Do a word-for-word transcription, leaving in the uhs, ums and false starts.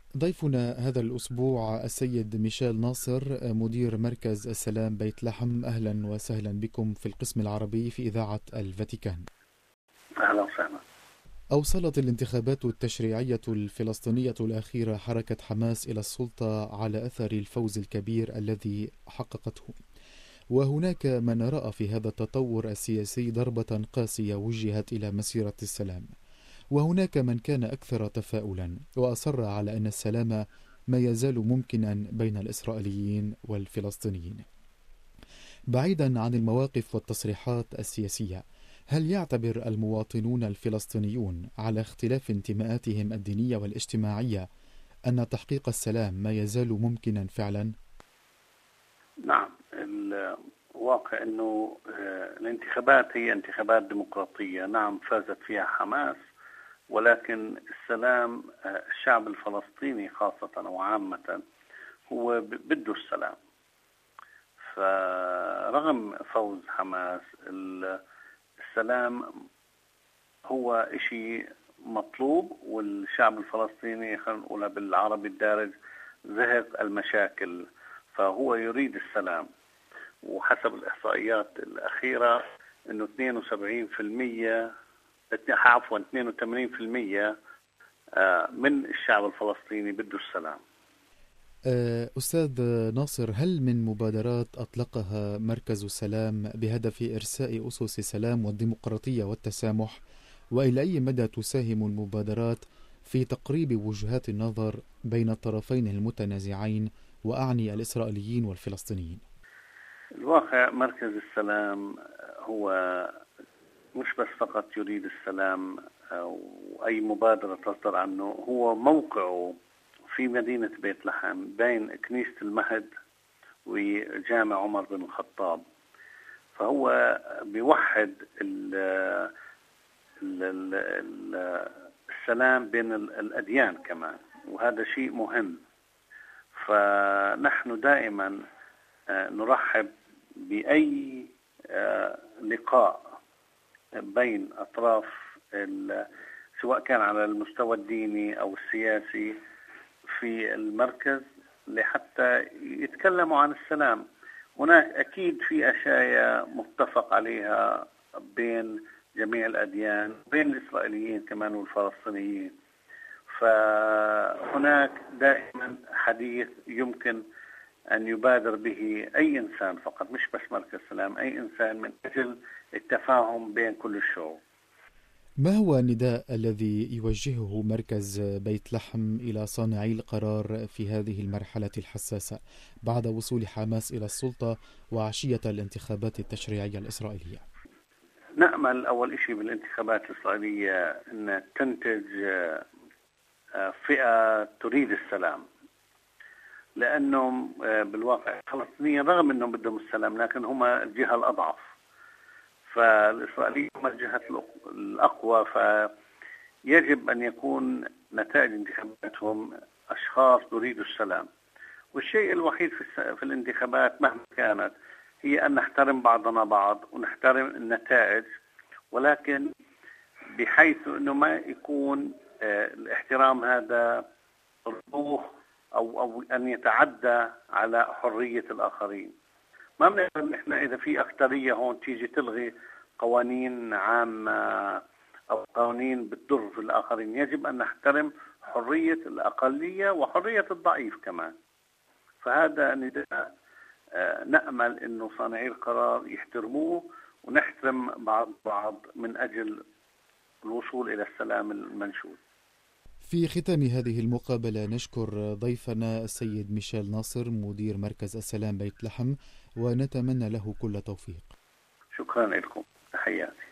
ضيفنا هذا الأسبوع السيد ميشيل ناصر، مدير مركز السلام بيت لحم. أهلا وسهلا بكم في القسم العربي في إذاعة الفاتيكان. أهلا وسهلا. أوصلت الانتخابات التشريعية الفلسطينية الأخيرة حركة حماس إلى السلطة على أثر الفوز الكبير الذي حققته، وهناك من رأى في هذا التطور السياسي ضربة قاسية وجهت إلى مسيرة السلام، وهناك من كان أكثر تفاؤلا وأصر على أن السلام ما يزال ممكنا بين الإسرائيليين والفلسطينيين. بعيدا عن المواقف والتصريحات السياسية، هل يعتبر المواطنون الفلسطينيون على اختلاف انتماءاتهم الدينية والاجتماعية أن تحقيق السلام ما يزال ممكنا فعلا؟ نعم، الواقع أنه الانتخابات هي انتخابات ديمقراطية. نعم، فازت فيها حماس، ولكن السلام، الشعب الفلسطيني خاصة وعامة هو بده السلام. فرغم فوز حماس، السلام هو إشي مطلوب، والشعب الفلسطيني خلينا نقولها بالعربي الدارج زهق المشاكل، فهو يريد السلام. وحسب الإحصائيات الأخيرة إنه اثنين وسبعين بالمئة عفوا اثنين وثمانين بالمئة من الشعب الفلسطيني بده السلام. أستاذ ناصر، هل من مبادرات أطلقها مركز السلام بهدف إرساء أسس السلام والديمقراطية والتسامح؟ وإلى أي مدى تساهم المبادرات في تقريب وجهات النظر بين الطرفين المتنازعين، وأعني الإسرائيليين والفلسطينيين؟ الواقع مركز السلام هو مش بس فقط يريد السلام أو أي مبادرة تصدر عنه، هو موقعه في مدينة بيت لحم بين كنيسة المهد وجامع عمر بن الخطاب، فهو بيوحد ال ال ال السلام بين الأديان كمان، وهذا شيء مهم. فنحن دائما نرحب بأي لقاء بين أطراف سواء كان على المستوى الديني أو السياسي في المركز لحتى يتكلموا عن السلام. هناك أكيد في أشياء متفق عليها بين جميع الأديان، بين الإسرائيليين كمان والفلسطينيين، فهناك دائما حديث يمكن أن يبادر به أي إنسان، فقط مش بس مركز السلام، أي إنسان، من أجل التفاهم بين كل الشعوب. ما هو النداء الذي يوجهه مركز بيت لحم إلى صانعي القرار في هذه المرحلة الحساسة بعد وصول حماس إلى السلطة وعشية الانتخابات التشريعية الإسرائيلية؟ نأمل أول شيء بالانتخابات الإسرائيلية أن تنتج فئة تريد السلام، لأنهم بالواقع الفلسطينيين رغم أنهم بدهم السلام لكن هم الجهة الأضعف، فالإسرائيليين هم الجهة الأقوى، فيجب أن يكون نتائج انتخاباتهم أشخاص يريدوا السلام. والشيء الوحيد في الانتخابات مهما كانت هي أن نحترم بعضنا بعض ونحترم النتائج، ولكن بحيث أنه ما يكون الاحترام هذا رضوخ أو, أو أن يتعدى على حرية الآخرين. ما بنقدر إحنا إذا في أكترية هون تيجي تلغي قوانين عامة أو قوانين بتضر في الآخرين. يجب أن نحترم حرية الأقلية وحرية الضعيف كمان. فهذا نداء نأمل إنه صانعي القرار يحترموه ونحترم بعض بعض من أجل الوصول إلى السلام المنشود. في ختام هذه المقابلة نشكر ضيفنا السيد ميشيل ناصر، مدير مركز السلام بيت لحم، ونتمنى له كل توفيق. شكرا لكم، تحياتي.